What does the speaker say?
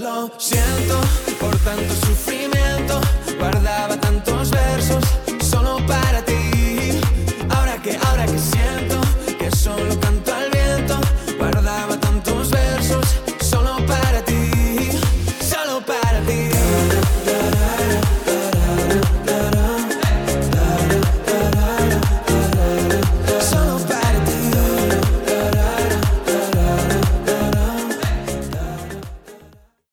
Lo siento por tanto sufrimiento, guardaba tantos versos solo para ti. Ahora que sí